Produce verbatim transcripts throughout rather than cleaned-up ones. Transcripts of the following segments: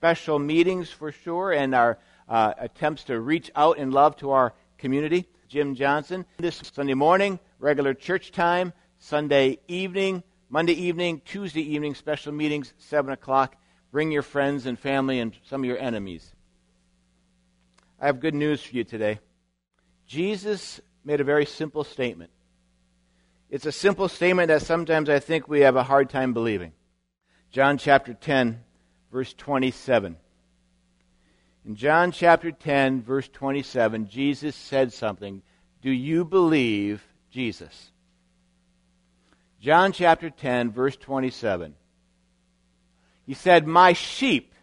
special meetings for sure, and our uh, attempts to reach out in love to our community. Jim Johnson. This Sunday morning, regular church time, Sunday evening, Monday evening, Tuesday evening, special meetings, seven o'clock. Bring your friends and family and some of your enemies. I have good news for you today. Jesus made a very simple statement. It's a simple statement that sometimes I think we have a hard time believing. John chapter ten, verse twenty-seven. In John chapter ten, verse twenty-seven, Jesus said something. Do you believe Jesus? John chapter ten, verse twenty-seven. He said, my sheep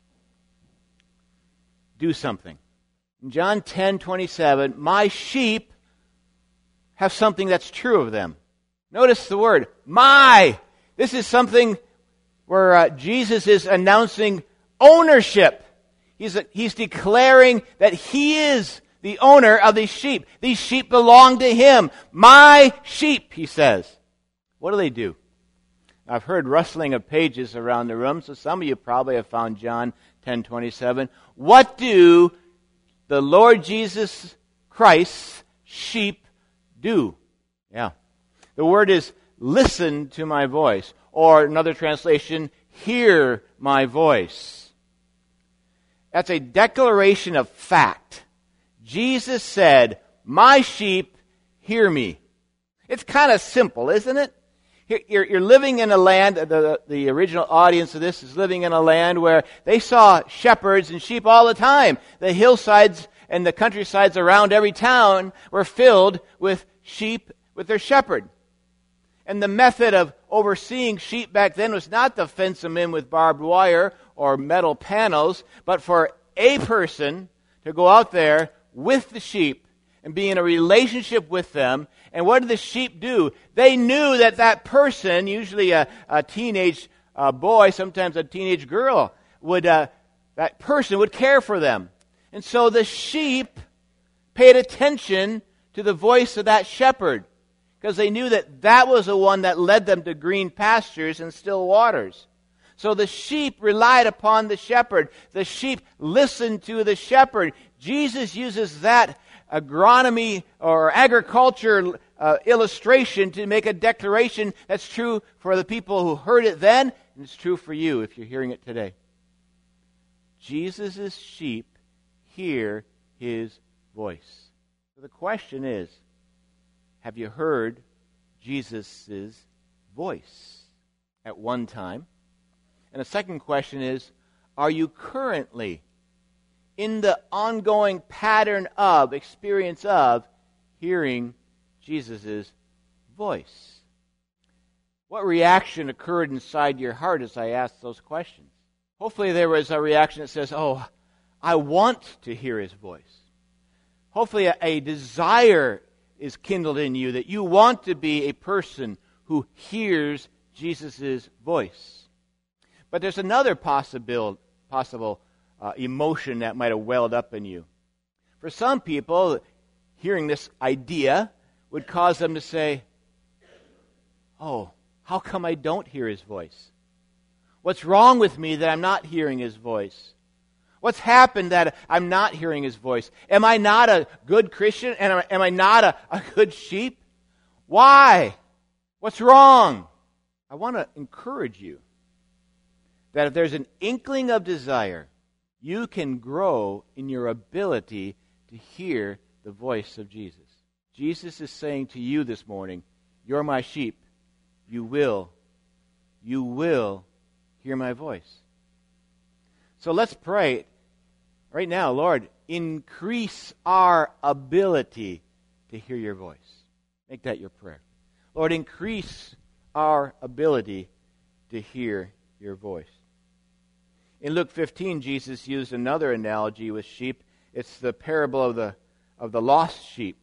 do something. In John ten, twenty-seven, my sheep have something that's true of them. Notice the word, my. This is something where uh, Jesus is announcing ownership. He's, he's declaring that He is the owner of these sheep. These sheep belong to Him. My sheep, He says. What do they do? I've heard rustling of pages around the room, so some of you probably have found John ten twenty-seven. What do the Lord Jesus Christ's sheep do? Yeah. The word is listen to my voice. Or another translation, hear my voice. That's a declaration of fact. Jesus said, my sheep hear me. It's kind of simple, isn't it? You're, you're living in a land, the, the original audience of this is living in a land where they saw shepherds and sheep all the time. The hillsides and the countrysides around every town were filled with sheep with their shepherd. And the method of overseeing sheep back then was not to fence them in with barbed wire or metal panels, but for a person to go out there with the sheep and be in a relationship with them. And what did the sheep do? They knew that that person, usually a, a teenage uh, boy, sometimes a teenage girl, would uh, that person would care for them. And so the sheep paid attention to the voice of that shepherd, because they knew that that was the one that led them to green pastures and still waters. So the sheep relied upon the shepherd. The sheep listened to the shepherd. Jesus uses that agronomy or agriculture uh, illustration to make a declaration that's true for the people who heard it then, and it's true for you if you're hearing it today. Jesus' sheep hear His voice. So the question is, have you heard Jesus' voice at one time? And the second question is, are you currently in the ongoing pattern of, experience of, hearing Jesus' voice? What reaction occurred inside your heart as I asked those questions? Hopefully there was a reaction that says, oh, I want to hear His voice. Hopefully a, a desire is kindled in you that you want to be a person who hears Jesus' voice. But there's another possible, possible uh, emotion that might have welled up in you. For some people, hearing this idea would cause them to say, oh, how come I don't hear His voice? What's wrong with me that I'm not hearing His voice? What's happened that I'm not hearing His voice? Am I not a good Christian? And am I not a, a good sheep? Why? What's wrong? I want to encourage you that if there's an inkling of desire, you can grow in your ability to hear the voice of Jesus. Jesus is saying to you this morning, you're my sheep. You will, you will hear my voice. So let's pray right now. Lord, increase our ability to hear your voice. Make that your prayer. Lord, increase our ability to hear your voice. In Luke fifteen, Jesus used another analogy with sheep. It's the parable of the of the lost sheep.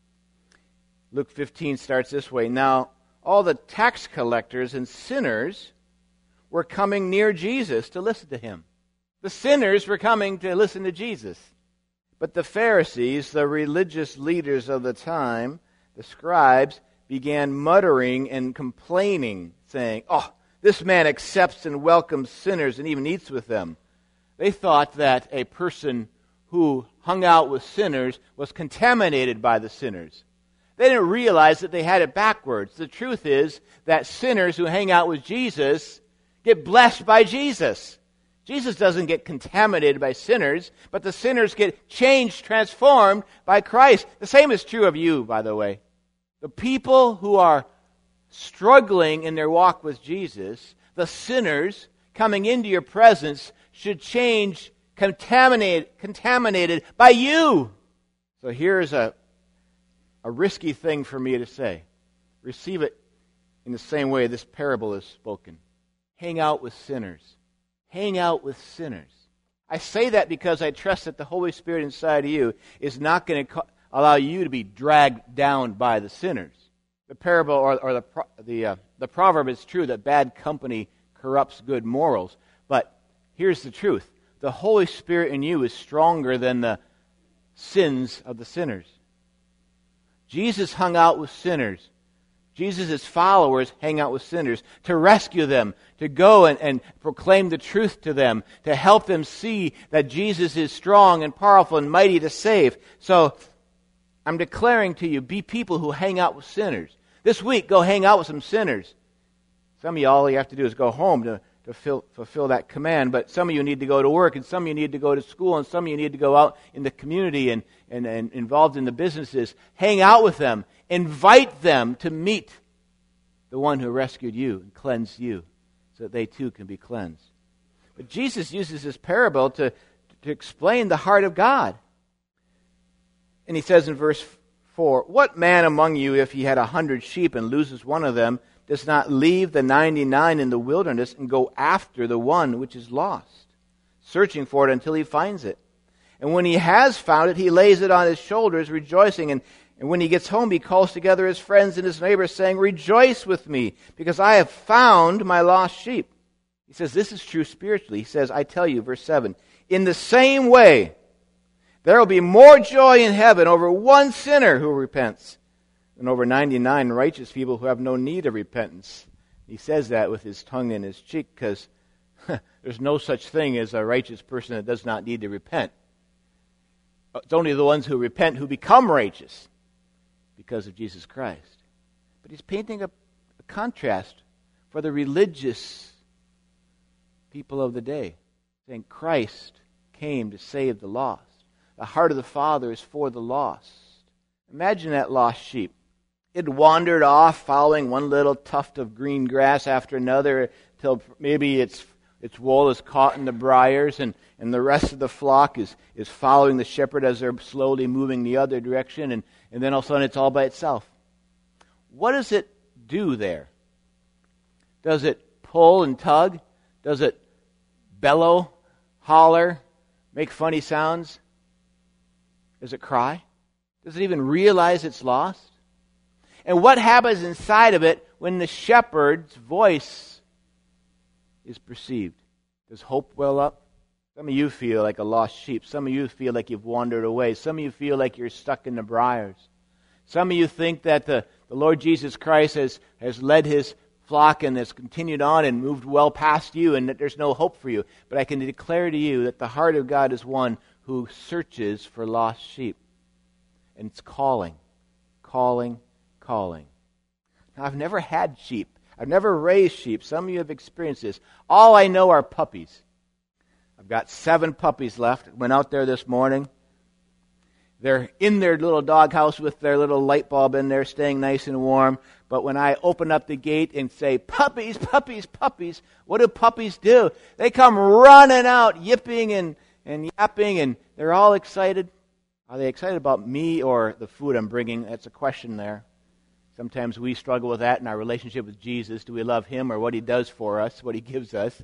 Luke fifteen starts this way. Now, all the tax collectors and sinners were coming near Jesus to listen to Him. The sinners were coming to listen to Jesus. But the Pharisees, the religious leaders of the time, the scribes, began muttering and complaining, saying, oh, this man accepts and welcomes sinners and even eats with them. They thought that a person who hung out with sinners was contaminated by the sinners. They didn't realize that they had it backwards. The truth is that sinners who hang out with Jesus get blessed by Jesus. Jesus doesn't get contaminated by sinners, but the sinners get changed, transformed by Christ. The same is true of you, by the way. The people who are struggling in their walk with Jesus, the sinners coming into your presence, should change, contaminated, contaminated by you. So here's a, a risky thing for me to say. Receive it in the same way this parable is spoken. Hang out with sinners. Hang out with sinners. I say that because I trust that the Holy Spirit inside of you is not going to co- allow you to be dragged down by the sinners. The parable or, or the the uh, the proverb is true that bad company corrupts good morals. But here's the truth: the Holy Spirit in you is stronger than the sins of the sinners. Jesus hung out with sinners. Jesus' followers hang out with sinners to rescue them, to go and, and proclaim the truth to them, to help them see that Jesus is strong and powerful and mighty to save. So I'm declaring to you, be people who hang out with sinners. This week, go hang out with some sinners. Some of you, all you have to do is go home to, to fill, fulfill that command, but some of you need to go to work, and some of you need to go to school, and some of you need to go out in the community and, and, and involved in the businesses. Hang out with them. Invite them to meet the one who rescued you and cleansed you so that they too can be cleansed. But Jesus uses this parable to, to explain the heart of God. And he says in verse four, "What man among you, if he had a hundred sheep and loses one of them, does not leave the ninety-nine in the wilderness and go after the one which is lost, searching for it until he finds it? And when he has found it, he lays it on his shoulders, rejoicing. And, and when he gets home, he calls together his friends and his neighbors, saying, 'Rejoice with me, because I have found my lost sheep.'" He says this is true spiritually. He says, I tell you, verse seven, "In the same way, there will be more joy in heaven over one sinner who repents than over ninety-nine righteous people who have no need of repentance." He says that with his tongue in his cheek because there's no such thing as a righteous person that does not need to repent. It's only the ones who repent who become righteous because of Jesus Christ. But he's painting a, a contrast for the religious people of the day, saying Christ came to save the lost. The heart of the Father is for the lost. Imagine that lost sheep. It wandered off following one little tuft of green grass after another till maybe its its wool is caught in the briars and, and the rest of the flock is, is following the shepherd as they're slowly moving the other direction, and, and then all of a sudden it's all by itself. What does it do there? Does it pull and tug? Does it bellow, holler, make funny sounds? Does it cry? Does it even realize it's lost? And what happens inside of it when the shepherd's voice is perceived? Does hope well up? Some of you feel like a lost sheep. Some of you feel like you've wandered away. Some of you feel like you're stuck in the briars. Some of you think that the, the Lord Jesus Christ has, has led his flock and has continued on and moved well past you and that there's no hope for you. But I can declare to you that the heart of God is one who searches for lost sheep. And it's calling, calling, calling. Now, I've never had sheep. I've never raised sheep. Some of you have experienced this. All I know are puppies. I've got seven puppies left. Went out there this morning. They're in their little doghouse with their little light bulb in there, staying nice and warm. But when I open up the gate and say, "Puppies, puppies, puppies," what do puppies do? They come running out, yipping and, and yapping, and they're all excited. Are they excited about me or the food I'm bringing? That's a question there. Sometimes we struggle with that in our relationship with Jesus. Do we love him or what he does for us, what he gives us?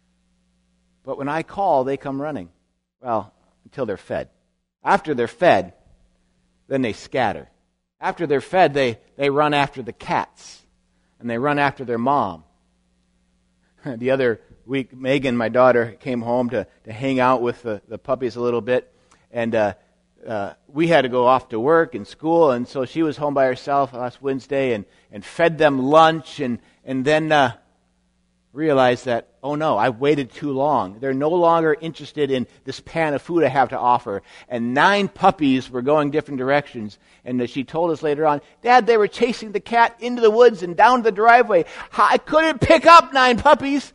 But when I call, they come running. Well, until they're fed. After they're fed, then they scatter. After they're fed, they, they run after the cats. And they run after their mom. The other week, Megan, my daughter, came home to, to hang out with the, the puppies a little bit. And uh, uh, we had to go off to work and school. And so she was home by herself last Wednesday and, and fed them lunch. And, and then uh, realize that, oh no, I've waited too long. They're no longer interested in this pan of food I have to offer. And nine puppies were going different directions. And she told us later on, Dad, they were chasing the cat into the woods and down the driveway. I couldn't pick up nine puppies.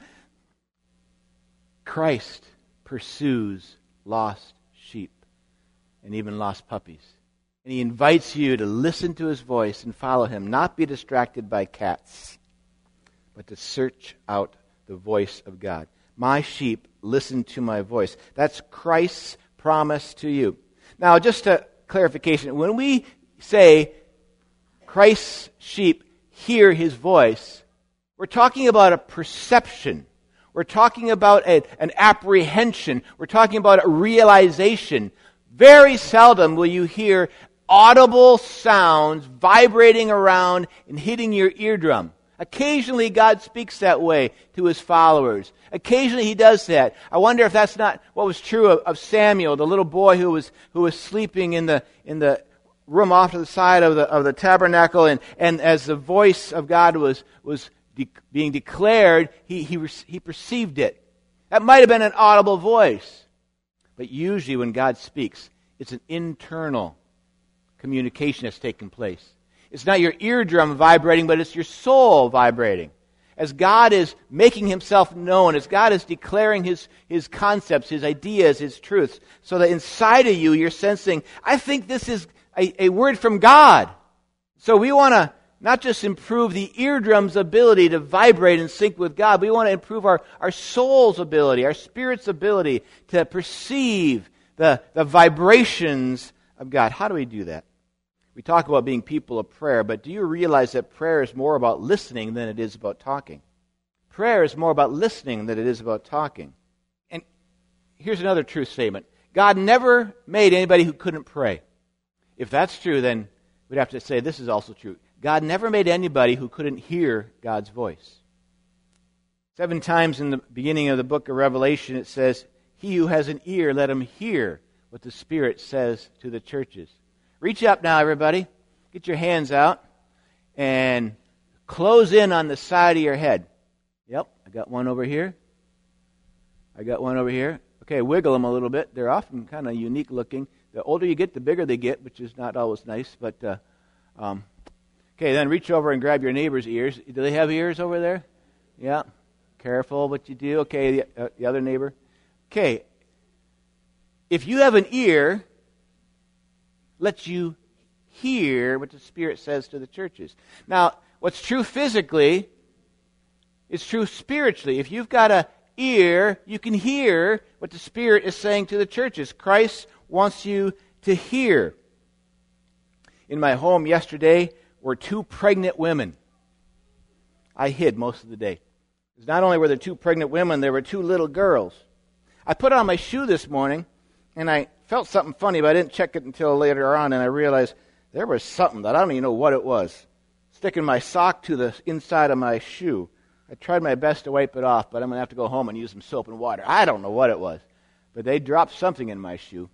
Christ pursues lost sheep and even lost puppies. And he invites you to listen to his voice and follow him, not be distracted by cats, but to search out the voice of God. My sheep listen to my voice. That's Christ's promise to you. Now, just a clarification. When we say Christ's sheep hear his voice, we're talking about a perception. We're talking about a, an apprehension. We're talking about a realization. Very seldom will you hear audible sounds vibrating around and hitting your eardrum. Occasionally God speaks that way to his followers. Occasionally he does that. I wonder if that's not what was true of, of Samuel, the little boy who was who was sleeping in the in the room off to the side of the of the tabernacle, and, and as the voice of God was was de- being declared, he he he perceived it. That might have been an audible voice. But usually when God speaks, it's an internal communication that's taking place. It's not your eardrum vibrating, but it's your soul vibrating. As God is making himself known, as God is declaring his, his concepts, his ideas, his truths, so that inside of you you're sensing, I think this is a, a word from God. So we want to not just improve the eardrum's ability to vibrate and sync with God, we want to improve our, our soul's ability, our spirit's ability to perceive the, the vibrations of God. How do we do that? We talk about being people of prayer, but do you realize that prayer is more about listening than it is about talking? Prayer is more about listening than it is about talking. And here's another true statement. God never made anybody who couldn't pray. If that's true, then we'd have to say this is also true. God never made anybody who couldn't hear God's voice. Seven times in the beginning of the book of Revelation it says, he who has an ear, let him hear what the Spirit says to the churches. Reach up now, everybody. Get your hands out and close in on the side of your head. Yep, I got one over here. I got one over here. Okay, wiggle them a little bit. They're often kind of unique looking. The older you get, the bigger they get, which is not always nice. But uh, um, okay, then reach over and grab your neighbor's ears. Do they have ears over there? Yeah. Careful what you do. Okay, the, uh, the other neighbor. Okay. If you have an ear, let you hear what the Spirit says to the churches. Now, what's true physically is true spiritually. If you've got an ear, you can hear what the Spirit is saying to the churches. Christ wants you to hear. In my home yesterday were two pregnant women. I hid most of the day. Not only were there two pregnant women, there were two little girls. I put on my shoe this morning, and I felt something funny, but I didn't check it until later on, and I realized there was something that I don't even know what it was, sticking my sock to the inside of my shoe. I tried my best to wipe it off, but I'm going to have to go home and use some soap and water. I don't know what it was, but they dropped something in my shoe.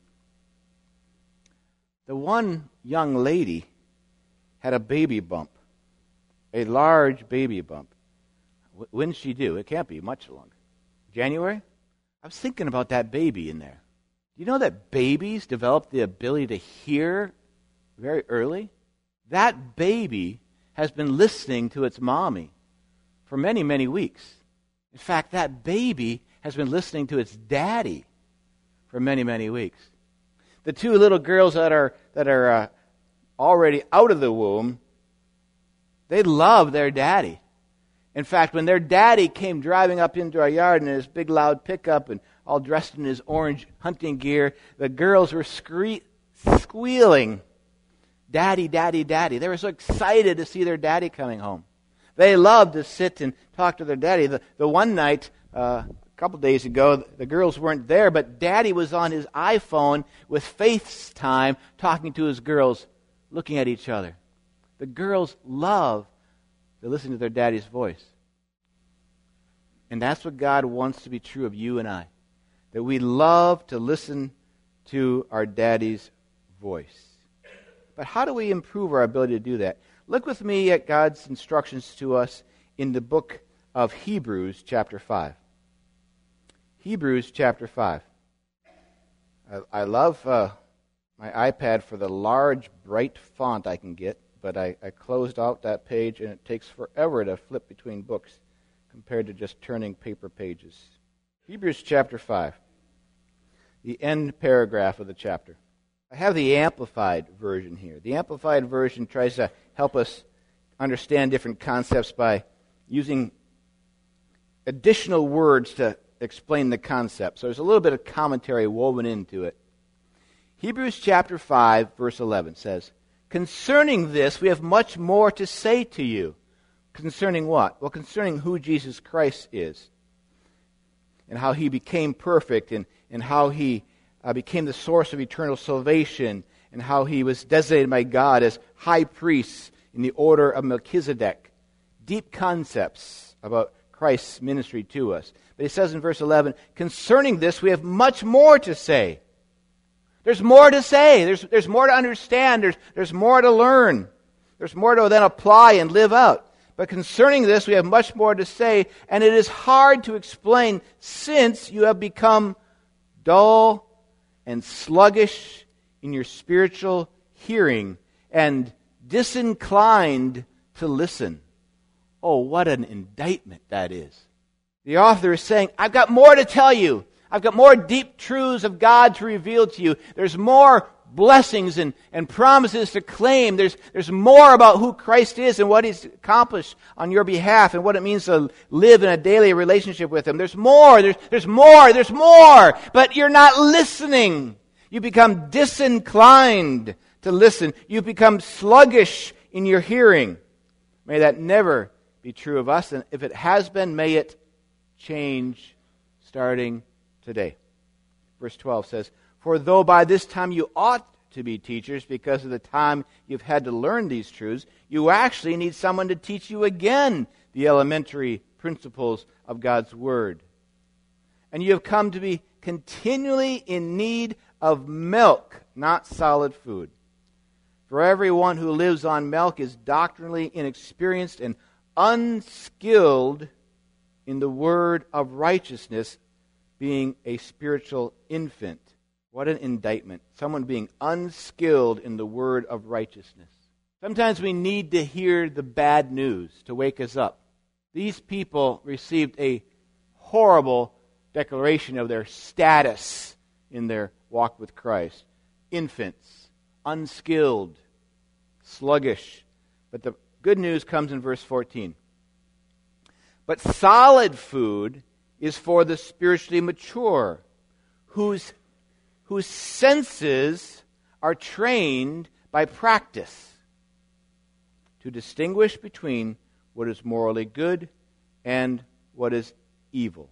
The one young lady had a baby bump, a large baby bump. When did she do? It can't be much longer. January? I was thinking about that baby in there. Do you know that babies develop the ability to hear very early? That baby has been listening to its mommy for many, many weeks. In fact, that baby has been listening to its daddy for many, many weeks. The two little girls that are that are uh, already out of the womb, they love their daddy. In fact, when their daddy came driving up into our yard in his big loud pickup and all dressed in his orange hunting gear, the girls were scree- squealing, "Daddy, Daddy, Daddy." They were so excited to see their daddy coming home. They loved to sit and talk to their daddy. The, the one night, uh, a couple days ago, the girls weren't there, but Daddy was on his iPhone with FaceTime talking to his girls, looking at each other. The girls love to listen to their daddy's voice. And that's what God wants to be true of you and I. That we love to listen to our daddy's voice. But how do we improve our ability to do that? Look with me at God's instructions to us in the book of Hebrews chapter five. Hebrews chapter five. I, I love uh, my iPad for the large, bright font I can get, but I, I closed out that page, and it takes forever to flip between books compared to just turning paper pages. Hebrews chapter five, the end paragraph of the chapter. I have the Amplified version here. The Amplified version tries to help us understand different concepts by using additional words to explain the concept. So there's a little bit of commentary woven into it. Hebrews chapter five, verse eleven says, "Concerning this we have much more to say to you." Concerning what? Well, concerning who Jesus Christ is, and how he became perfect, and, and how he uh, became the source of eternal salvation, and how he was designated by God as high priest in the order of Melchizedek. Deep concepts about Christ's ministry to us. But he says in verse eleven, "Concerning this we have much more to say." There's more to say. There's, there's more to understand. There's, there's more to learn. There's more to then apply and live out. But concerning this, we have much more to say, and it is hard to explain since you have become dull and sluggish in your spiritual hearing and disinclined to listen. Oh, what an indictment that is. The author is saying, I've got more to tell you. I've got more deep truths of God to reveal to you. There's more blessings and, and promises to claim. There's, there's more about who Christ is and what He's accomplished on your behalf and what it means to live in a daily relationship with Him. There's more, there's, there's more, there's more. But you're not listening. You become disinclined to listen. You become sluggish in your hearing. May that never be true of us. And if it has been, may it change starting today. Verse twelve says, "For though by this time you ought to be teachers because of the time you've had to learn these truths, you actually need someone to teach you again the elementary principles of God's Word. And you have come to be continually in need of milk, not solid food. For everyone who lives on milk is doctrinally inexperienced and unskilled in the word of righteousness, being a spiritual infant." What an indictment. Someone being unskilled in the word of righteousness. Sometimes we need to hear the bad news to wake us up. These people received a horrible declaration of their status in their walk with Christ. Infants, unskilled, sluggish. But the good news comes in verse fourteen. "But solid food is for the spiritually mature, whose, whose senses are trained by practice to distinguish between what is morally good and what is evil."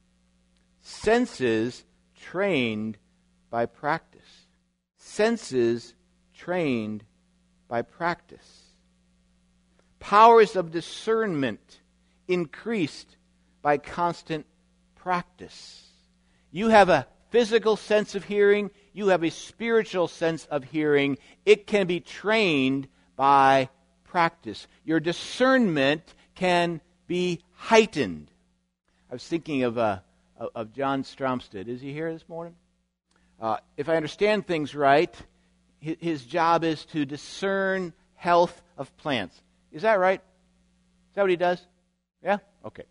Senses trained by practice. Senses trained by practice. Powers of discernment increased by constant practice. You have a physical sense of hearing. You have a spiritual sense of hearing. It can be trained by practice. Your discernment can be heightened. I was thinking of uh, of John Stromstad. Is he here this morning? Uh, if I understand things right, his, his job is to discern health of plants. Is that right? Is that what he does? Yeah? Okay.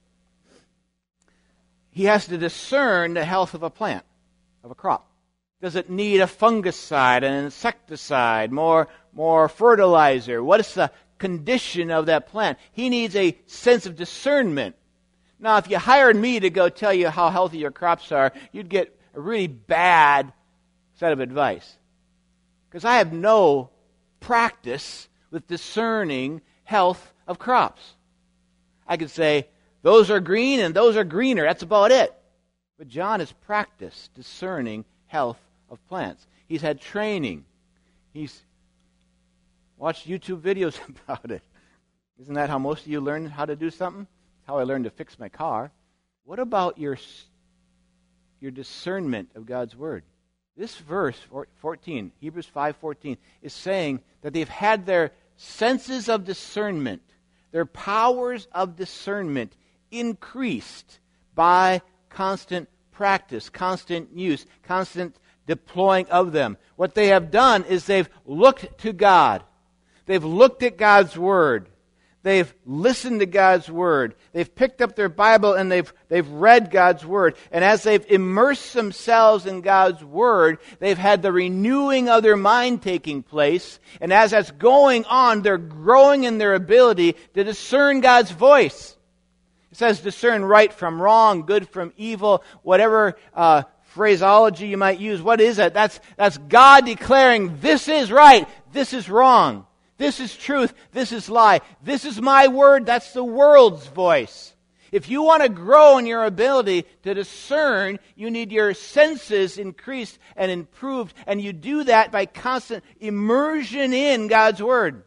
He has to discern the health of a plant, of a crop. Does it need a fungicide, an insecticide, more, more fertilizer? What is the condition of that plant? He needs a sense of discernment. Now, if you hired me to go tell you how healthy your crops are, you'd get a really bad set of advice. Because I have no practice with discerning health of crops. I could say, those are green and those are greener. That's about it. But John has practiced discerning health of plants. He's had training. He's watched YouTube videos about it. Isn't that how most of you learn how to do something? How I learned to fix my car. What about your, your discernment of God's Word? This verse, fourteen, Hebrews five fourteen, is saying that they've had their senses of discernment, their powers of discernment increased by constant practice, constant use, constant deploying of them. What they have done is they've looked to God. They've looked at God's Word. They've listened to God's Word. They've picked up their Bible and they've, they've read God's Word. And as they've immersed themselves in God's Word, they've had the renewing of their mind taking place. And as that's going on, they're growing in their ability to discern God's voice. It says discern right from wrong, good from evil, whatever uh, phraseology you might use. What is it? That's, that's God declaring, this is right, this is wrong. This is truth. This is lie. This is my word. That's the world's voice. If you want to grow in your ability to discern, you need your senses increased and improved. And you do that by constant immersion in God's Word.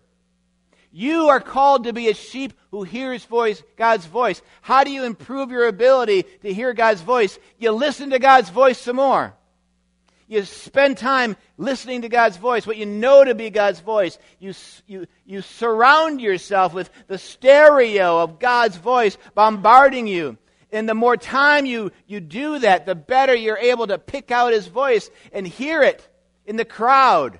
You are called to be a sheep who hears voice, God's voice. How do you improve your ability to hear God's voice? You listen to God's voice some more. You spend time listening to God's voice, what you know to be God's voice. You, you, you surround yourself with the stereo of God's voice bombarding you. And the more time you, you do that, the better you're able to pick out His voice and hear it in the crowd.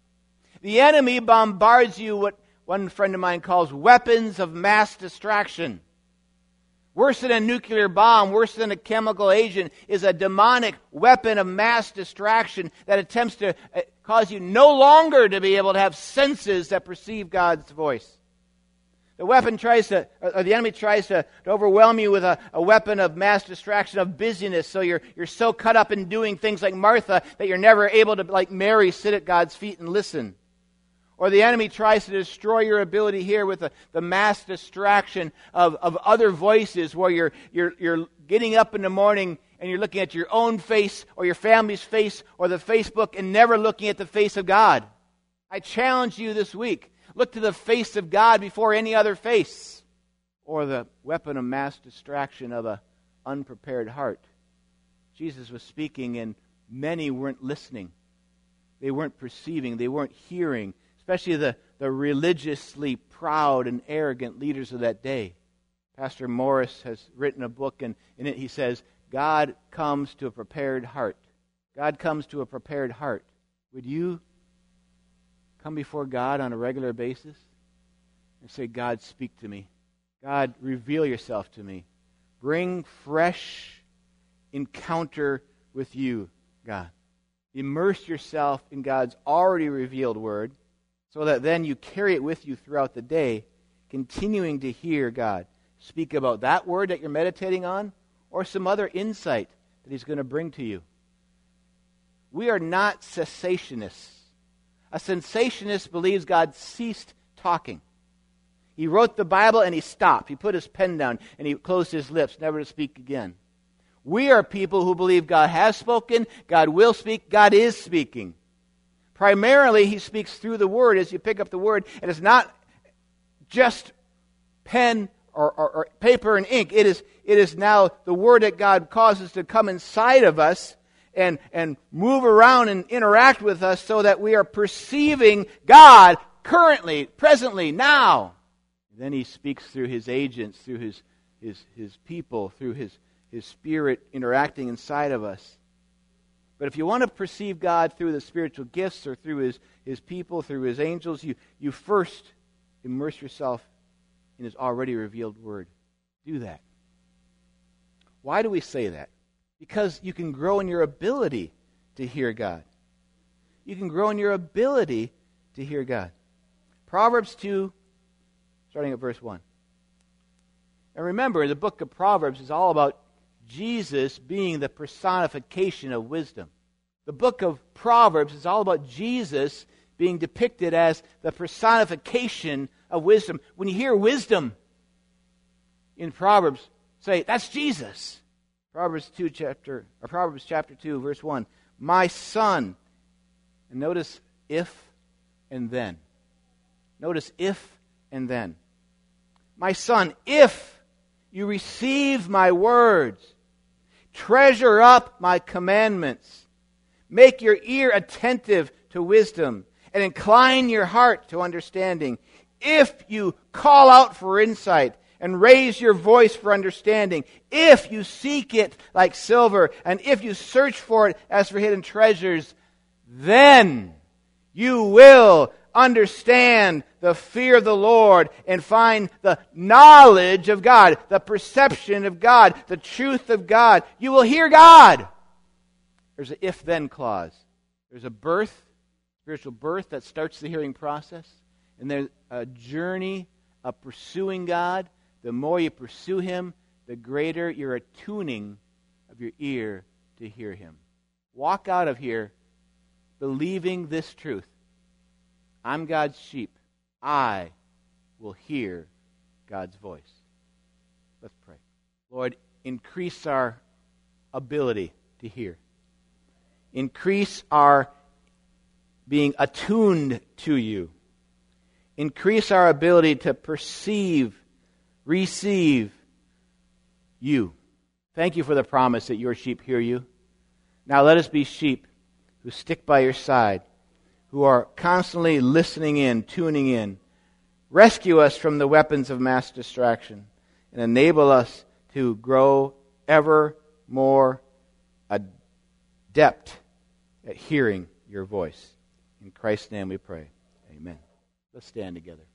The enemy bombards you what one friend of mine calls weapons of mass distraction. Worse than a nuclear bomb, worse than a chemical agent, is a demonic weapon of mass distraction that attempts to cause you no longer to be able to have senses that perceive God's voice. The weapon tries to, or the enemy tries to, to overwhelm you with a, a weapon of mass distraction of busyness, so you're you're so caught up in doing things like Martha that you're never able to, like Mary, sit at God's feet and listen. Or the enemy tries to destroy your ability here with the, the mass distraction of, of other voices where you're, you're, you're getting up in the morning and you're looking at your own face or your family's face or the Facebook and never looking at the face of God. I challenge you this week. Look to the face of God before any other face. Or the weapon of mass distraction of an unprepared heart. Jesus was speaking and many weren't listening. They weren't perceiving. They weren't hearing. Especially the, the religiously proud and arrogant leaders of that day. Pastor Morris has written a book, and in it he says, God comes to a prepared heart. God comes to a prepared heart. Would you come before God on a regular basis and say, God, speak to me. God, reveal yourself to me. Bring fresh encounter with you, God. Immerse yourself in God's already revealed word, so that then you carry it with you throughout the day, continuing to hear God speak about that word that you're meditating on or some other insight that He's going to bring to you. We are not cessationists. A cessationist believes God ceased talking. He wrote the Bible and He stopped. He put His pen down and He closed His lips, never to speak again. We are people who believe God has spoken, God will speak, God is speaking. Primarily, He speaks through the Word as you pick up the Word. And it's not just pen or, or, or paper and ink. It is, it is now the Word that God causes to come inside of us and, and move around and interact with us so that we are perceiving God currently, presently, now. Then He speaks through His agents, through His, his, his people, through His, His Spirit interacting inside of us. But if you want to perceive God through the spiritual gifts or through His, His people, through His angels, you, you first immerse yourself in His already revealed Word. Do that. Why do we say that? Because you can grow in your ability to hear God. You can grow in your ability to hear God. Proverbs two, starting at verse one. And remember, the book of Proverbs is all about Jesus being the personification of wisdom. The book of Proverbs is all about Jesus being depicted as the personification of wisdom. When you hear wisdom in Proverbs, say, that's Jesus. Proverbs two chapter or Proverbs chapter two, verse one. My son. And notice if and then. Notice if and then. My son, if you receive my words, treasure up my commandments, make your ear attentive to wisdom, and incline your heart to understanding. If you call out for insight and raise your voice for understanding. If you seek it like silver, and if you search for it as for hidden treasures, then you will understand the fear of the Lord and find the knowledge of God, the perception of God, the truth of God. You will hear God. There's an if-then clause. There's a birth, spiritual birth that starts the hearing process. And there's a journey of pursuing God. The more you pursue Him, the greater your attuning of your ear to hear Him. Walk out of here believing this truth. I'm God's sheep. I will hear God's voice. Let's pray. Lord, increase our ability to hear. Increase our being attuned to you. Increase our ability to perceive, receive you. Thank you for the promise that your sheep hear you. Now let us be sheep who stick by your side, who are constantly listening in, tuning in. Rescue us from the weapons of mass distraction and enable us to grow ever more adept at hearing your voice. In Christ's name we pray. Amen. Let's stand together.